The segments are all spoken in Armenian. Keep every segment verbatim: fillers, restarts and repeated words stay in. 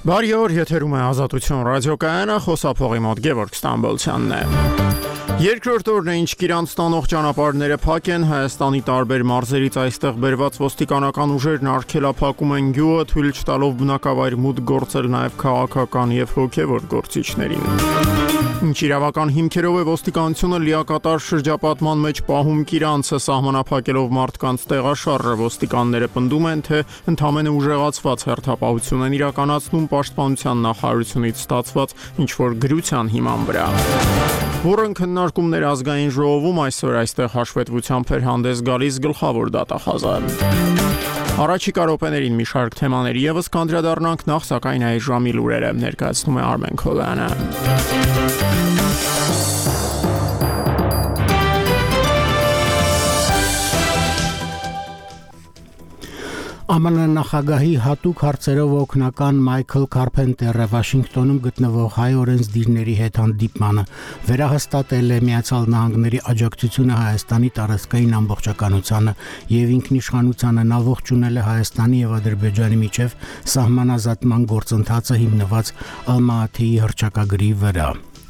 Բարի օր, եթերում է Ազատություն ռադիոկայանը, խոսափողի մոտ Գևորգ Ստամբոլցյանն է։ Երկրորդ օրն է, ինչ Իրանց տանող ճանապարհները փակ են, Հայաստանի տարբեր մարզերից այստեղ բերված ոստիկանական ուժերն արգելափակում են գյուղը, թույլ չտալով բնակավայր մուտք գործել նաև քաղաքական եւ հոգեվոր գործիչներին։ Ինչ իրավական հիմքերով է ոստիկանությունը լիակատար շրջապատման մեջ պահում Իրանցը, սահմանափակելով մարդկանց տեղաշարժը, ոստիկանները պնդում են, թե ընդամենը ուժեղացված հերթապահություն են իրականացնում պաշտպանության նախարարությունից ստացված ինչ-որ գրության հիման վրա։ Որն քննարկումներ ազգային ժողովում այսօր այստեղ հաշվետվությամբ էր հանդես գալիս գլխավոր դատախազը։ Առաջիկա րոպեներին մի շարք թեմաների ևս կանդրադառնանք, նախ սակայն այս ժամի լուրերը ներկայացնում է Արմեն Քոլյանը։ Է Մ Ն նախագահի հատուկ հարցերով օգնական Մայքլ Քարփենտերը Վաշինգտոնում գտնվող հայ օրենսդիրների հետ հանդիպմանը վերահաստատել է Միացյալ Նահանգների աջակցությունը Հայաստանի տարածքային ամբողջականությանը եւ ինքնիշխանությանը, նա ողջունել է Հայաստանի եւ Ադրբեջանի միջև սահմանազատման գործընթացը հիմնված Ալմաաթիի հռչակագրի վրա։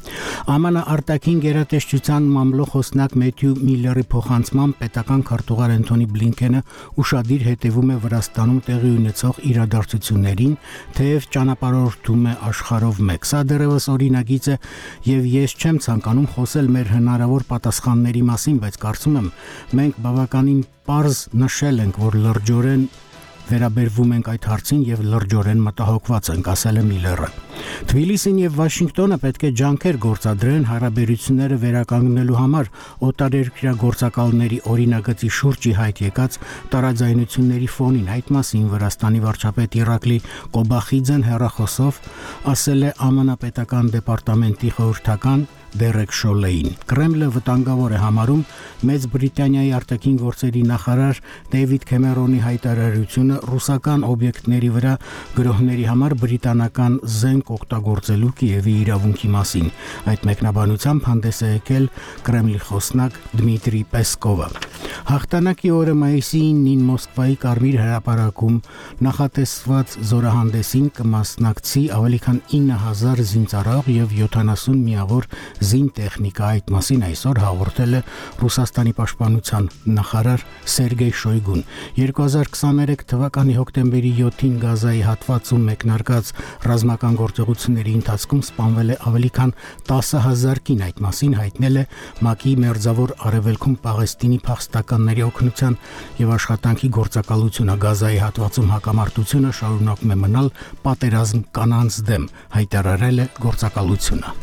Է Մ Ն արտաքին գերատեսչության մամլոխոսնակ Մեթյու Միլլերի փոխանցման պետական քարտուղար Անթոնի Բլինքենը ուշադիր հետևում է Վրաստանում տեղի ունեցող իրադարձություններին, թեև ճանապարհորդում է աշխարհով մեկ։ Սա դեռևս օրինագիծ է եւ ես չեմ ցանկանում խոսել մեր հնարավոր պատասխանների մասին, բայց կարծում եմ մենք բավականին պարզ նշել ենք, որ լրջորեն վերաբերվում ենք այդ հարցին եւ լրջորեն մտահոգված ենք, ասել է Միլլերը։ Թբիլիսին եւ Վաշինգտոնը պետք է ջանքեր գործադրեն հարաբերությունները վերականգնելու համար օտարերկրյա գործակալների օրինագծի շուրջ հայտ եկած տարաձայնությունների ֆոնին։ Այդ մասին Վրաստանի վարչապետ Իրակլի Կոբախիձեն հեռախոսով ասել է Ա Մ Ն պետական դեպարտամենտի խորհրդական Դերեկ Շոլեին։ Կրեմլը վտանգավոր է համարում Մեծ Բրիտանիայի արտաքին գործերի նախարար Դեյվիդ Քեմերոնի հայտարարությունը ռուսական օբյեկտների վրա գրոհների համար բրիտանական զենք օգտագործելու Կիևի իրավունքի մասին։ Այդ մեկնաբանությամբ հանդես է եկել Կրեմլի խոսնակ Դմիտրի Պեսկովը։ Հաղթանակի օրը մայիսի ինին Մոսկվայի Կարմիր հրապարակում նախատեսված զորահանդեսին կմասնակցի ավելի քան ինը հազար զինծառայող եւ յոթանասուն միավոր զին տեխնիկա։ Այդ մասին այսօր հաղորդել է Ռուսաստանի պաշտպանության նախարար Սերգեյ Շոյգուն։ երկու հազար քսաներեք թվականի հոկտեմբերի յոթին Գազայի հատվածում մեկնարկած ռազմական գործողությունների ընթացքում սպանվել է ավելի քան տասը հազար կին։ Այդ մասին հայտնել է ՄԱԿ-ի մերձավոր արևելքում Պաղեստինի փախստականների օգնության եւ աշխատանքի գործակալությունը։ Գազայի հատվածում հակամարտությունը շարունակում է մնալ պատերազմ կանանց դեմ, հայտարարել է գործակալությունը։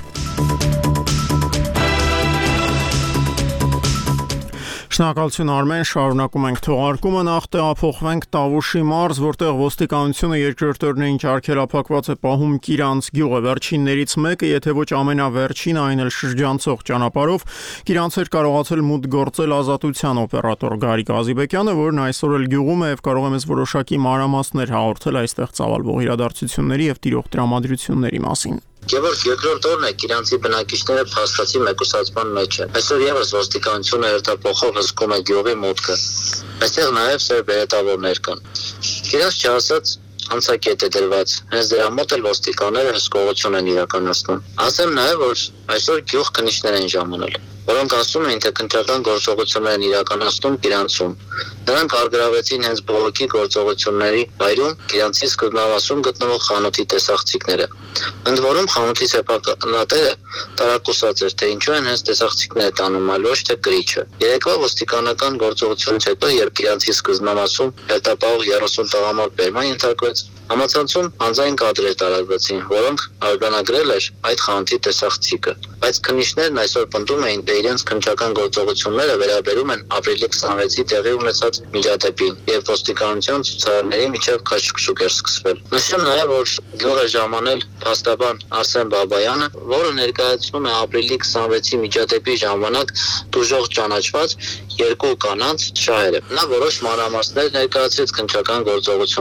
Շնորհակալություն Արմեն, շարունակում ենք թողարկումը, նախ տեղափոխվենք Տավուշի մարզ, որտեղ ոստիկանությունը երկրորդ օրն է ինչ արգելափակված է պահում Կիրանց գյուղը։ Վերջիններից մեկը, եթե ոչ ամենավերջինը, այն էլ շրջանցող ճանապարհով Կիրանցեր կարողացել մուտք գործել ազատության օպերատոր Գարիկ Ղազիբեկյանը, որն այսօր էլ գյուղում է եւ կարող է մեզ որոշակի մանրամասներ հաղորդել այստեղ ծավալվող իրադարձությունների եւ տիրող տրամադրությունների մասին։ Գևորգ, երկրորդ օրն է Իրանցի բնակիչները փաստացի մեկուսացման մեջ են։ Այսօր եւս ոստիկանությունը հերթափոխով հսկում է գյուղի մուտքը։ Այստեղ նաեւ սեր բերետավորներ կան։ Իրաց չասած անցակետ է դրված, հենց դրա մոտ էլ ոստիկանները հսկողություն են իրականացնում։ Ասեմ նաեւ, որ այսօր գյուղ քննիչներ են ժամանել, որոնք ասում էին, թե քննչական գործողություններ են իրականացնում Իրանցում։ Նրանք արգրավեցին հենց բողոքի գործողությունների վայրում Իրանցի սկզբնավասում գտնվող խանութի տեսախցիկները։ Ընդ որում խանութի սեփականատերը տարակուսած էր, թե ինչու են հենց տեսախցիկները տանում, այլ ոչ թե կրիչը։ Երեկվա ոստիկանական գործողությունից հետո, երբ Իրանցի սկզբնավասում հերթապահող երեսուն տղամարդ բերման ենթարկվեց, համացանցում անձային կադրեր տարածվեցին, որոնք արձանագրել էր այդ խանութի տեսախցիկը։ Բայց քննիչներն այսօր պնդում էին, թե իրենց քննչական գործողությունները վերաբերում են ապրիլի քսանվեցի տեղի ունեցած միջադեպին, երբ ոստիկանության ցուցարարների միջև քաշքշուկ էր սկսվել։ Նշեմ նաև, որ գյուղ է ժամանել փաստաբան Արսեն Բաբայանը, որը ներկայացնում է ապրիլի քսանվեցի միջադեպի ժամանակ դժոխ ճանաչված երկու կանանց շահերը։ Նա որոշ մանրամասներ ներկայացրեց քննչական գործողություններից։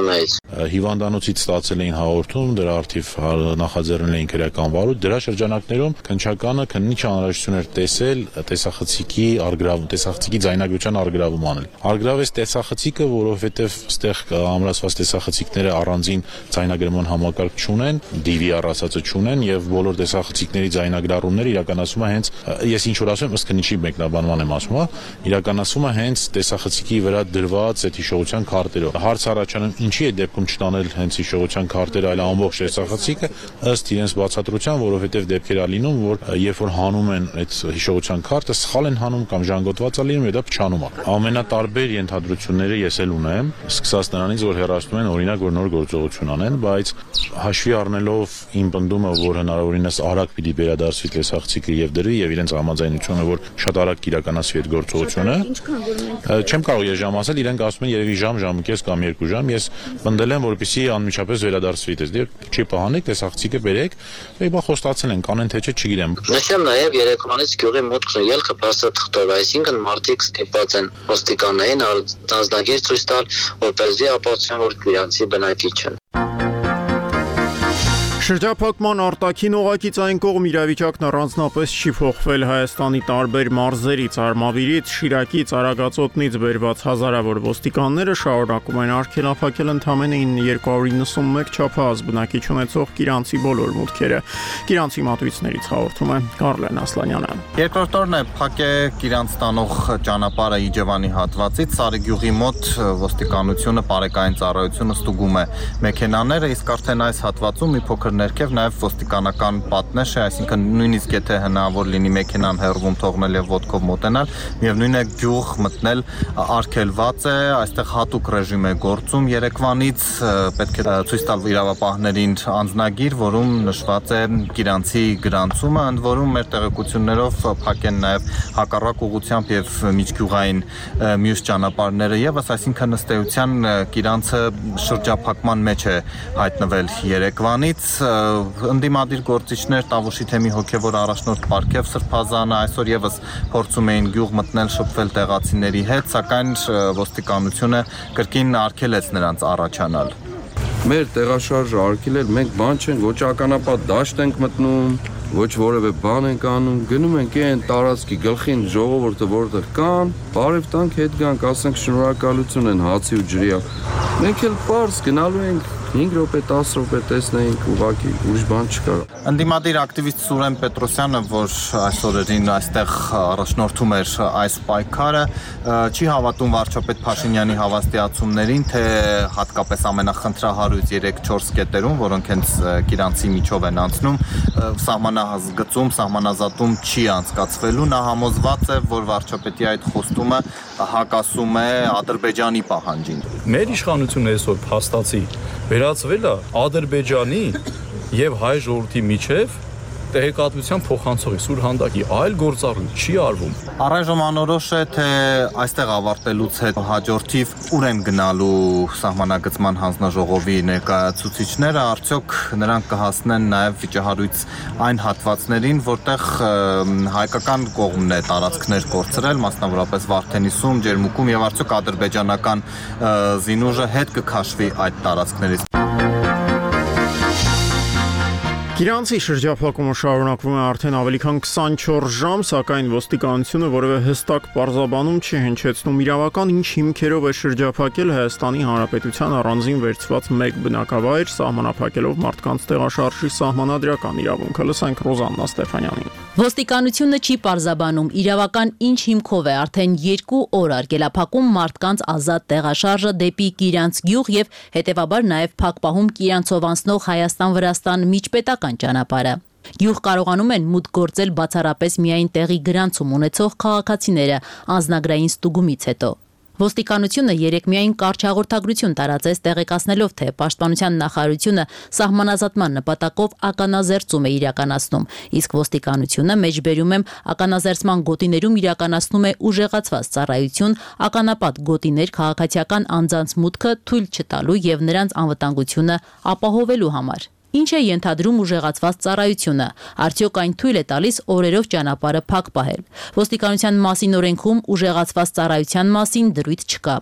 հիվանդանոցից ստացել էին հաղորդում, դրա արդիվ նախաձեռնել էին քրեական վարույթ, դրա շրջանակներում քննչականը քննիչ անհրաժեշտություն էր տեսել տեսախցիկի արգրավ, տեսախցիկի ձայնագրության արգրավում անել։ Արգրավեց տեսախցիկը, որովհետև այստեղ ամրացված տեսախցիկները առանձին ձայնագրման համակարգ չունեն, դի վի ար ասածը չունեն եւ բոլոր տեսախցիկների ձայնագրառումները իրականացվում է հենց, ես ինչ որ ասում եմ, ըստ քննիչի մեկնաբանման եմ ասում, իրականացվում է հենց տեսախցիկի վրա դրված այդ հիշողության քարտերով։ Հարց առաջանում, ինչի է դեպքում չտանել հենց հիշողության քարտերը, այլ ամբողջ տեսախցիկը, ըստ իրենց բացատրության, որովհետև դեպքեր ա լինում, որ երբ որ հանում են այդ հիշողության քարտը, սխալ են հանում կամ ժանգոտված ա լինում, եւ դա փչանում է։ Ամենատարբեր ենթադրությունները ես էլ ունեմ, սկսած նրանից, որ հեռացնում են օրինակ, որ նոր գործողություն անեն, բայց հաշվի առնելով իմ պնդումը, որ հնարավորինս արագ պիտի վերադարձվի տեսախցիկը եւ դրվի եւ իրենց համաձայնությունը, որ շատ արագ կիրականացվի այդ գործողությունը, չեմ կարող ես ժամ ասել, իրենք ասում են երևի ժամ, ժամկես կամ երկու ժամ, ես պնդել եմ, որպեսզի անմիջապես վերադարձվի տես, դե չի պահանեք, տեսախցիկը բերեք, եւ բա խոստացել են, կանեն թե չէ, չգիտեմ։ Նշեմ նաեւ երեկոմանից գյուղի մուտքն ու ելքը փաստաթղթով, այսինքն մարդիկ ստիպված են ոստիկաններին անձնագիր ցույց տալ, որպեսզի ապացուցեն, որ իրանցի բնակիչ են։ Շրջափակման արտաքին օղակիցային կողմ իրավիճակն առանձնապես չի փոխվել Հայաստանի տարբեր մարզերից, Արմավիրից, Շիրակից, Արագածոտնից բերված հազարավոր ոստիկանները շարունակում են արգելափակել ընդամենը երկու հարյուր նվսունմեկ չափահաս բնակիչ ունեցող Կիրանցի բոլոր մուտքերը։ Կիրանցի մատույցներից հաղորդում է Կարլեն Ասլանյանը։ Երկրորդ օրն է փակ է Կիրանց տանող ճանապարհը Իջևանի հատվածից, Սարիգյուղի մոտ ոստիկանությունը բարեկային ծառայությունը ստուգում է մեքենաները, իսկ արդեն այս հատվածում մի փոքր ներքև նաև ոստիկանական պատնեշ է, այսինքն նույնիսկ եթե հնարավոր լինի մեքենան հեռվում թողնել եւ ոտքով մոտենալ, միևնույն է գյուղ մտնել արգելված է, այստեղ հատուկ ռեժիմ է գործում երեկվանից, պետք է ցույց տալ իրավապահներին անձնագիր, որում նշված է Կիրանցի գրանցումը, ընդ որում մեր տեղեկություններով փակ են նաև հակառակ ուղղությամբ եւ միջգյուղային մյուս ճանապարհները եւս, այսինքն ըստ էության Կիրանցը շրջափակման մեջ է հայտնվել երեկվանից։ Ընդդիմադիր գործիչներ Տավուշի թեմի հոգևոր առաջնորդ Պարքև Սրբազանը այսօր եւս փորձում էին գյուղ մտնել, շփվել տեղացիների հետ, սակայն ոստիկանությունը կրկին արգելեց նրանց առաջանալ։ Մեր տեղաշարժը արգելել, մենք բան չենք, ոչ ականապատ դաշտ ենք մտնում, ոչ որևէ բան ենք անում, գնում ենք այն տարածքի գլխին ժողովուրդը որտեղ կան, բարև տանք հետ գանք, ասենք շնորհակալություն են հացի ու ջրի։ Մենք էլ պարզ գնալու ենք հինգ րոպե, դաս րոպե տեսնեինք, ուղղակի ուրիշ բան չկա։ Ընդդիմադիր ակտիվիստ Սուրեն Պետրոսյանը, որ այս օրերին այստեղ առաջնորդում էր այս պայքարը, չի հավատում վարչապետ Փաշինյանի հավաստիացումներին, թե հատկապես ամենախնդրահարույց երեք-չորս կետերում, որոնք հենց Կիրանցի միջով են անցնում, սահմանազգծում, սահմանազատում չի անցկացվելու, նա համոզված է, որ վարչապետի այդ խոստումը հակասում է Ադրբեջանի պահանջին։ Մեր իշխանությունը այսօր փաստացի վերածվել է Ադրբեջանի եւ հայ ժողովրդի միջև տեղեկատվության փոխանցողի սուրհանդակի, այլ գործառույթ չի արվում։ Առայժմ անորոշ է, թե այստեղ ավարտելուց հետո հաջորդիվ ուր են գնալու սահմանագծման հանձնաժողովի ներկայացուցիչները, արդյոք նրանք կհասնեն նաև վիճահարույց այն հատվածներին, որտեղ հայկական կողմն է տարածքներ կորցրել, մասնավորապես Վարդենիսում, Ջերմուկում, եւ արդյոք ադրբեջանական զինուժը հետ կքաշվի այդ տարածքներից։ Կիրանցի շրջափակումը շարունակվում է արդեն ավելի քան քսանչորս ժամ, սակայն ոստիկանությունը որևէ հստակ պարզաբանում չի հնչեցնում իրավական ինչ հիմքերով է շրջափակել Հայաստանի Հանրապետության առանձին վերցված մեկ բնակավայր, սահմանափակելով մարդկանց տեղաշարժի սահմանադրական իրավունքը։ Լսենք Ռոզաննա Ստեփանյանին։ Ոստիկանությունը չի պարզաբանում իրավական ինչ հիմքով է արդեն երկու օր արգելափակում մարդկանց ազատ տեղաշարժը դեպի Կիրանց գյուղ եւ հետեւաբար նաեւ փակ պահում Կիրանցով անցնող Հայաստան-Վրաստան միջպետական ճանապարհը։ Գյուղ կարողանում են մուտք գործել բացառապես միայն տեղի գրանցում ունեցող քաղաքացիները անձնագրային ստուգումից հետո։ Ոստիկանությունը երեկ միայն կարճ հաղորդագրություն տարածեց տեղեկացնելով, թե Պաշտպանության նախարարությունը սահմանազատման նպատակով ականազերծում է իրականացնում, իսկ ոստիկանությունը մեջբերում եմ ականազերծման գոտիներում իրականացնում է ուժեղացված ծառայություն, ականապատ գոտիներ քաղաքացիական անձանց մուտքը թույլ չտալու եւ նրանց անվտանգությունը ապահովելու համար։ Ինչ է ենթադրում ուժեղացված ծառայությունը, արդյոք այն թույլ է տալիս օրերով ճանապարհը փակ պահել։ Ոստիկանության մասին օրենքում ուժեղացված ծառայության մասին դրույթ չկա։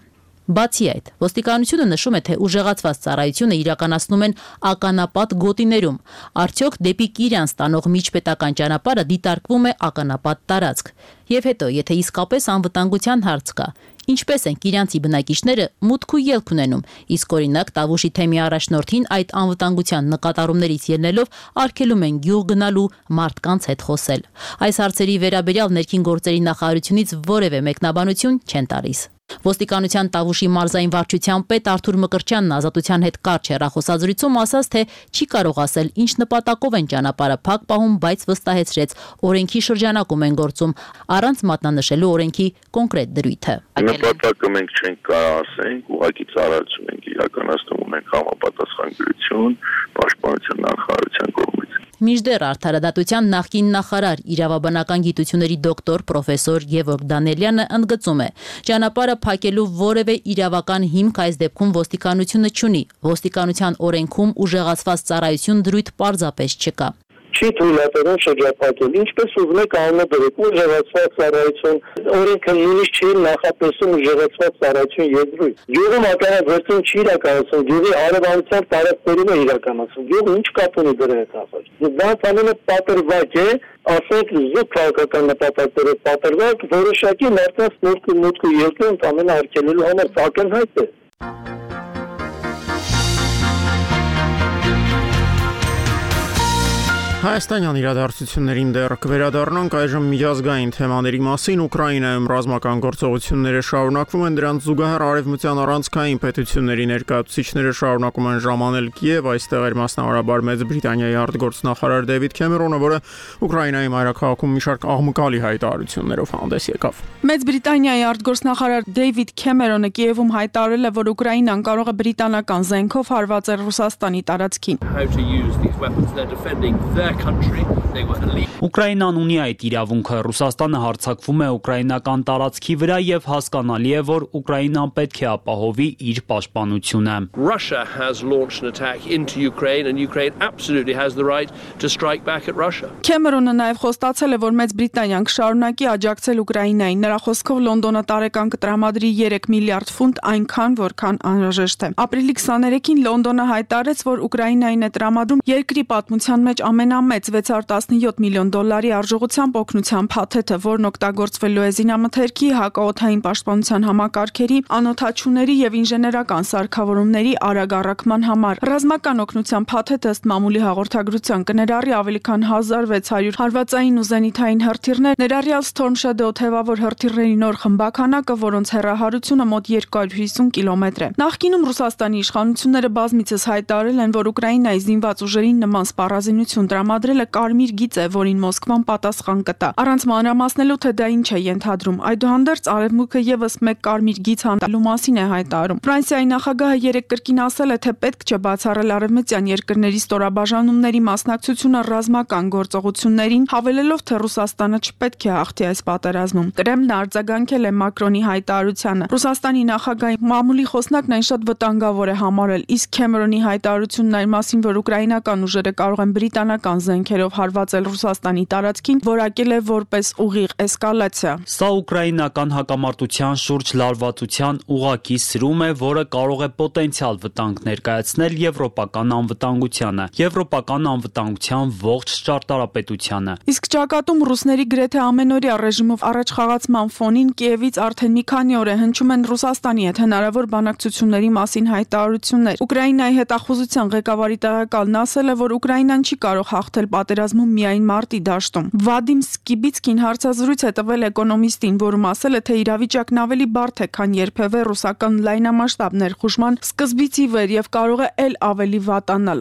Բացի այդ, ոստիկանությունը նշում է, թե ուժեղացված ծառայությունը իրականացնում են ականապատ գոտիներում։ Արդյոք դեպի Կիրանց տանող միջպետական ճանապարհը դիտարկվում է ականապատ տարածք։ Եվ հետո, եթե իսկապես անվտանգության հարց կա, ինչպես են Կիրանցի բնակիչները մուտք ու ելք ունենում, իսկ օրինակ Տավուշի թեմի առաջնորդին այդ անվտանգության նկատառումներից ելնելով արգելում են գյուղ գնալու, մարդկանց հետ խոսել։ Այս հարցերի վերաբերյալ ներքին գործերի նախարարությունից որևէ մեկնաբանություն չեն տալիս։ Ոստիկանության Տավուշի մարզային վարչության պետ Արթուր Մկրտչյանն Ազատության հետ կարճ հեռախոսազրույցում ասաց, թե չի կարող ասել ինչ նպատակով են ճանապարհը փակ պահում, բայց վստահեցրեց, օրենքի շրջանակում են գործում, առանց մատնանշելու օրենքի կոնկրետ դրույթը։ Նպատակը մենք չենք կարող ասենք, ուղղակի ծառայություն ենք իրականացնում, ունենք համապատասխան գրություն, պաշտպանության նախարարության կողմից։ Մինչդեռ Արդարադատության նախկին նախարար, իրավաբանական գիտությունների դոկտոր պրոֆեսոր Գևորգ Դանելյանը ընդգծում է, ճանապարհը փակելու որևէ իրավական հիմք այս դեպքում ոստիկանությունը չունի։ Ոստիկանության օրենքում ուժեղացված ծառայություն դրույթ պարզապես չկա։ Չի թույլատրում շրջափակել, ինչպես ուզում եք անունը դրեք, ուժեղացված ծառայություն, օրենքը նույնիսկ չի նախատեսում ուժեղացված ծառայություն եզրույթ։ Գյուղում ականաձերծում չի իրականացում, գյուղի հարևանության տարածքներում է իրականացում, գյուղը ինչ կապ ունի դրա հետ ախր։ Դա ամենը պատրվակ է, ասենք զուտ քաղաքական նպատակներով պատրվակ, որոշակի մարդկանց մուտք ու մուտք ու ելքը ընդամենը արգելելու համար ակնհայտ է։ Հայաստանյան իրադարձություններին դեռ կվերադառնանք այժմ միջազգային թեմաների մասին։ Ուկրաինայում ռազմական գործողությունները շարունակվում են, դրանց զուգահեռ արևմտյան առանցքային պետությունների ներկայացուցիչները շարունակում են ժամանել Կիև, այստեղ էր մասնավորաբար Մեծ Բրիտանիայի արտգործնախարար Դեվիդ Քեմերոնը, որը Ուկրաինայի մայրաքաղաքում մի շարք աղմկալի հայտարարություններով հանդես եկավ։ Մեծ Բրիտանիայի արտգործնախարար Դեվիդ Քեմերոնը Կիևում հայտարարել է, որ Ուկրաինան կարող է բրիտանական զենքով հարվածել Ռուսաստանի տարածքին։ Ուկրաինան ունի այդ իրավունքը, Ռուսաստանը հարձակվում է ուկրաինական տարածքի վրա եւ հասկանալի է, որ Ուկրաինան պետք է ապահովի իր պաշտպանությունը։ Russia has launched an attack into Ukraine and Ukraine absolutely has the right to strike back at Russia. Քեմերոնը նաեւ խոստացել է, որ Մեծ Բրիտանիան կշարունակի աջակցել Ուկրաինային։ Նրա խոսքով Լոնդոնը տարեկան կտրամադրի երեք միլիարդ ֆունտ, այնքան որքան անհրաժեշտ է։ Ապրիլի քսաներեքին Լոնդոնը հայտարարեց, որ Ուկրաինային է տրամադրում երկրի պատմության մեջ ամենամեծ վեց հարյուր տասնյոթ միլիոն դոլարի արժողությամբ օգնության փաթեթը, որն օգտագործվելու է զինամթերքի, հակաօդային պաշտպանության համակարգերի, անօդաչուների եւ ինժեներական սարքավորումների արագ առաքման համար։ Ռազմական օգնության փաթեթը ըստ մամուլի հաղորդագրության կներառի ավելի քան հազար վեց հարյուր հարվածային ու զենիթային հրթիռներ, ներառյալ Storm Shadow թևավոր հրթիռների նոր խմբականակը, որոնց հեռահարությունը մոտ երկու հարյուր հիսուն կիլոմետր է։ Նախկինում Ռուսաստանի իշխանությունները բազմիցս հայտարարել են, որ Ուկրաինայի զինված ուժերին նման սպառազինություն տրամադրելը կարմիր գիծ է, որին Մոսկվան պատասխան կտա։ Առանց մանրամասնելու, թե դա ինչ է ենթադրում։ Այդուհանդերձ Արևմուտքը եւս մեկ կարմիր գիծ հանդիպելու մասին է հայտարարում։ Ֆրանսիայի նախագահը երեկ կրկին ասել է, թե պետք չէ բացառել արևմտյան երկրների ստորաբաժանումների մասնակցությունը ռազմական գործողություններին, հավելելով, թե Ռուսաստանը չպետք է հաղթի այս պատերազմում։ Կրեմլն արձագանքել է Մակրոնի հայտարարությանը։ Ռուսաստանի նախագահի մամուլի խոսնակն այն շատ վտանգավոր է համարել, իսկ Քեմերոնի հայտարարությունն այն մասին, որ ուկրաինական ուժերը կարող են բրիտանական զենքերով հարվածել Ռուսաստանի տարածքին, որակել է որպես ուղիղ էսկալացիա։ Սա ուկրաինական հակամարտության շուրջ լարվածության ուղղակի սրում է, որը կարող է պոտենցիալ վտանգ ներկայացնել եվրոպական անվտանգությանը, եվրոպական անվտանգության ողջ ճարտարապետությանը։ Իսկ ճակատում ռուսների գրեթե ամենօրյա ռեժիմով առաջխաղացման ֆոնին Կիևից արդեն մի քանի օր է հնչում են Ռուսաստանի հետ հնարավոր բանակցությունների մասին հայտարարություններ։ Ուկրաինայի հետախուզության ղեկավարի տեղակալն ասել է, որ Ուկրաինան չի կարող հաղթել պատերազմում միայն մարտի դաշտում։ Վադիմ Սկիբիցկին հարցազրույց է տվել էկոնոմիստին, որում ասել է, թե իրավիճակն ավելի բարդ է, քան երբևէ ռուսական լայնամասշտաբ ներխուժման սկզբից ի վեր եւ կարող է ել ավելի վատանալ։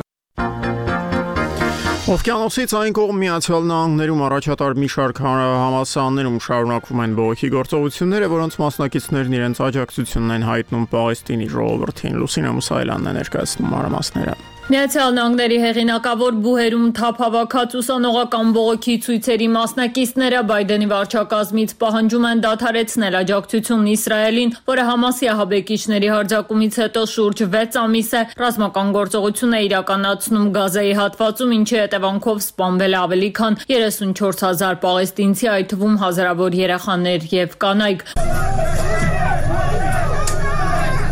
Օվկիանոսից այն կողմ Միացյալ Նահանգներում առաջատար մի շարք համալսարաններում շարունակվում են բողոքի գործողությունները, որոնց մասնակիցներն իրենց աջակցությունն են հայտնում Պաղեստինի ժողովրդին։ Լուսինե Մուսայելյանն է ներկայացնում մանրամասները։ Միացյալ Նահանգների հեղինակավոր բուհերում թափ հավաքած ուսանողական բողոքի ցույցերի մասնակիցները Բայդենի վարչակազմից պահանջում են դադարեցնել աջակցությունն Իսրայելին, որը Համասի ահաբեկիչների հարձակումից հետո շուրջ վեց ամիս է ռազմական գործողություն է իրականացնում Գազայի հատվածում, ինչի հետևանքով սպանվել է ավելի քան երեսունչորս հազար պաղեստինցի, այդ թվում հազարավոր երեխաներ եւ կանայք։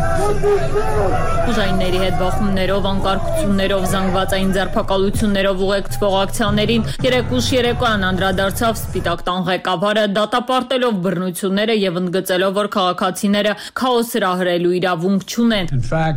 Ուժայինների հետ բախումներով, անկարգություններով, զանգվածային ձերբակալություններով ուղեկցվող ակցիաներին երեկ ուշ երեկոյան անդրադարձավ Սպիտակ տան ղեկավարը, դատապարտելով բռնությունները եւ ընդգծելով, որ քաղաքացիները քաոս հրահրելու իրավունք չունեն։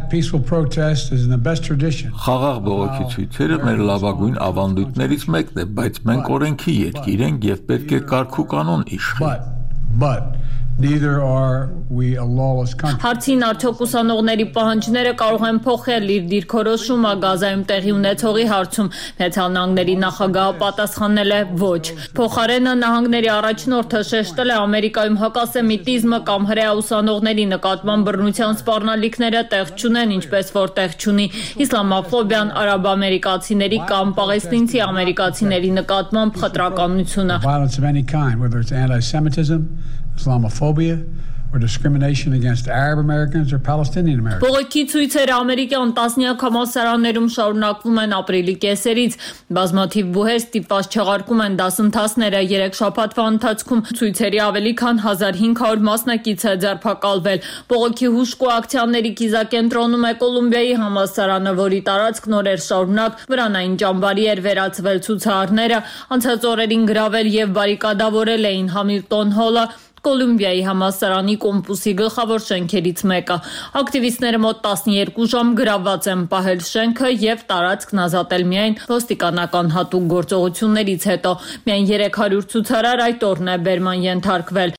Խաղաղ բողոքի ցույցերը մեր լավագույն ավանդույթներից մեկն է, բայց մենք օրենքի երկիր ենք եւ պետք է կարգ ու կանոն իշխի։ Neither are we a lawless country. Հարցին արդյոք ուսանողների պահանջները կարող են փոխել իր դիրքորոշումը Գազայում տեղի ունեցողի հարցում, Միացյալ Նահանգների նախագահը պատասխանել է ոչ։ Փոխարենը նահանգների առաջնորդը շեշտել է Ամերիկայում հակասեմիտիզմը կամ հրեա ուսանողների նկատմամբ բռնության սպառնալիքները տեղ չունեն, ինչպես որ տեղ չունի իսլամաֆոբիան, արաբ-ամերիկացիների կամ պաղեստինցի ամերիկացիների նկատմամբ խտրականությունը։ Violence of any kind, whether it's anti-Semitism, Islamophobia, or discrimination against Arab Americans or Palestinian Americans. Բողոքի ցույցերը ամերիկյան տասնյակ համալսարաններում շարունակվում են ապրիլի կեսերից։ Բազմաթիվ բուհեր ստիպված չեղարկում են դասընթացները։ Երեք շաբաթվա ընթացքում ցույցերի ավելի քան հազար հինգ հարյուր մասնակից է ձերբակալվել։ Բողոքի հուշք ու ակցիաների կիզակենտրոնում է Կոլումբիայի համալսարանը, որի տարածքն օրեր շարունակ վրանային ճամբարի էր վերածվել ցուցարարները անցած օրերին գրավել եւ բարիկադավորել էին Համիլտոն հոլը, Կոլումբիայի համալսարանի կոմպուսի գլխավոր շենքերից մեկը։ Ակտիվիստները մոտ տասներկու ժամ գրաված են պահել շենքը եւ տարածքն ազատել միայն ոստիկանական հատուկ գործողություններից հետո։ Միայն երեք հարյուր ցուցարար այդ օրն է բերման ենթարկվել։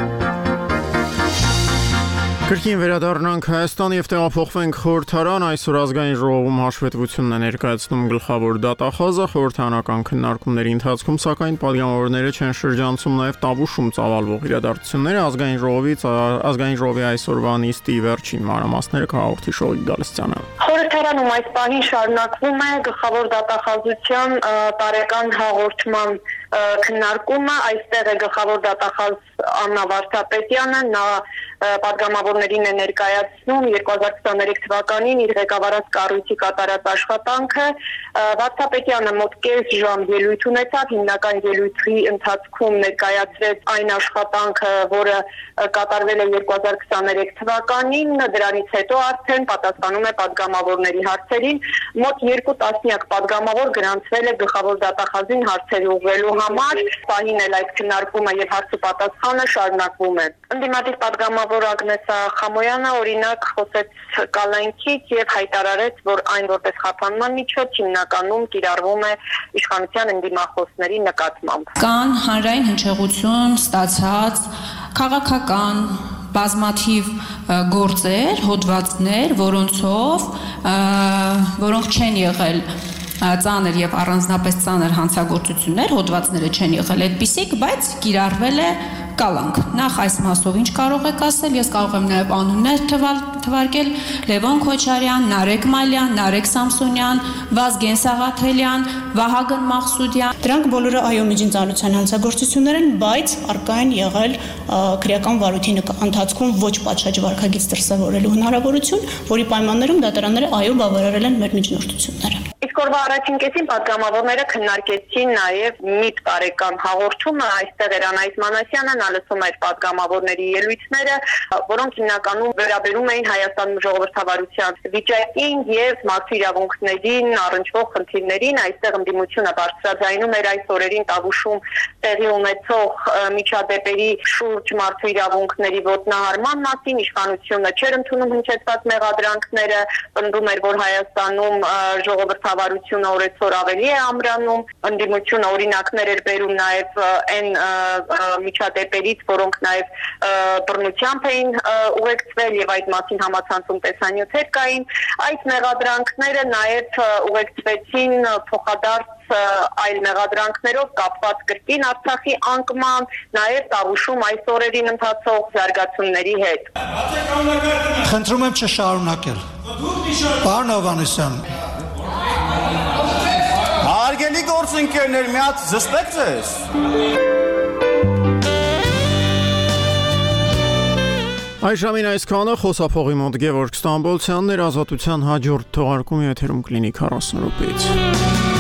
Կրկին վերադառնանք Հայաստան եւ տեղափոխվենք խորհրդարան, այսօր ազգային ժողովում հաշվետվությունն է ներկայացնում գլխավոր դատախազը, խորհրդարանական քննարկումների ընթացքում սակայն պատգամավորները չեն շրջանցում նաեւ Տավուշում ծավալվող իրադարձությունները, ազգային ժողովից ազգային ժողովի այսօրվա նիստի վերջին մանրամասները կհաղորդի Շողիկ Գալստյանը։ Խորհրդարանում այս պահին շարունակվում է գլխավոր դատախազության տարեկան հաղորդման քննարկումը, այստեղ է գլխավոր դատախազ Աննա Վարդապետյանը, նա պատգամավորներին է ներկայացնում երկու հազար քսաներեք թվականին իր ղեկավարած կառույցի կատարած աշխատանքը։ Վարդապետյանը մոտ կես ժամ ելույթ ունեցավ, հիմնական ելույթի ընթացքում ներկայացրեց այն աշխատանքը, որը կատարվել է երկու հազար քսաներեք թվականին, դրանից հետո արդեն պատասխանում է պատգամավորների հարցերին։ Մոտ երկու տասնյակ պատգամավոր գրանցվել է գլխավոր դատախազին հարցեր ուղղելու համար, պահին էլ այդ քննարկումը եւ հարցուպատասխանը շարունակվում է։ Ընդդիմադիր պատգամավոր Ագնեսա Խամոյանը օրինակ խոսեց կալանքից եւ հայտարարեց, որ այն որպես խափանման միջոց հիմնականում կիրառվում է իշխանության ընդդիմախոսների նկատմամբ։ Կան հանրային հնչեղություն ստացած քաղաքական բազմաթիվ գործեր, հոդվածներ, որոնցով որոնք չեն եղել ծանր եւ առանձնապես ծանր հանցագործություններ, հոդվածները չեն եղել այդպիսիք, բայց կիրառվել է կալանք։ Նախ այս մասով ինչ կարող եք ասել, ես կարող եմ նաև անուններ թվարկել՝ Լևոն Քոչարյան, Նարեկ Մալյան, Նարեկ Սամսոնյան, Վազգեն Սաղաթելյան, Վահագն Մաղսուդյան։ Դրանք բոլորը այո միջին ծանրության հանցագործություններ են, բայց առկա են եղել քրեական վարույթի ընթացքում ոչ պատշաճ վարքագիծ դրսևորելու հնարավորություն, որի պայմաններում դատարանները այո բավարարել են մեր միջնորդությունները։ Իսկ օրվա առաջին կեսին պատգամավորները քննարկեցին նաև ՄԻՊ տարեկան հաղորդումը, այստեղ էր Անահիտ Մանասյանը, նա լսում էր պատգամավորների ելույթները, որոնք հիմնականում վերաբերում էին Հայաստանում ժողովրդավարության վիճակին եւ մարդու իրավունքներին առնչվող խնդիրներին, այստեղ ընդդիմությունը բարձրաձայնում էր այս օրերին Տավուշում տեղի ունեցող միջադեպերի շուրջ մարդու իրավունքների ոտնահարման մասին, իշխանությունը չէր ընդունում հնչեցված մեղադրանքները, պնդում էր, որ Հայաստանում ժողովրդավարությունը օրեցօր ավելի է ամրանում, ընդդիմությունը օրինակներ էր բերում նաև այն միջադեպերից, որոնք նաև բռնությամբ էին ուղեկցվել եւ այդ մասին համացանցում տեսանյութեր կային, այդ մեղադրանքները նաև ուղեկցվեցին փոխադարձ այլ մեղադրանքներով կապված կրկին Արցախի անկման, նաև Տավուշում այս օրերին ընթացող զարգացումների հետ։ Խնդրում եմ չշարունակել։ Պարոն Հովհաննիսյան, Հարգելի գործընկերներ, մի հատ զսպեք ձեզ։ Այժմին այսքանը խոսափողի մոտ Գևորգ Ստամբոլցյանն էր, Ազատության հաջորդ թողարկումը եթերում կլինի քառասուն րոպեից։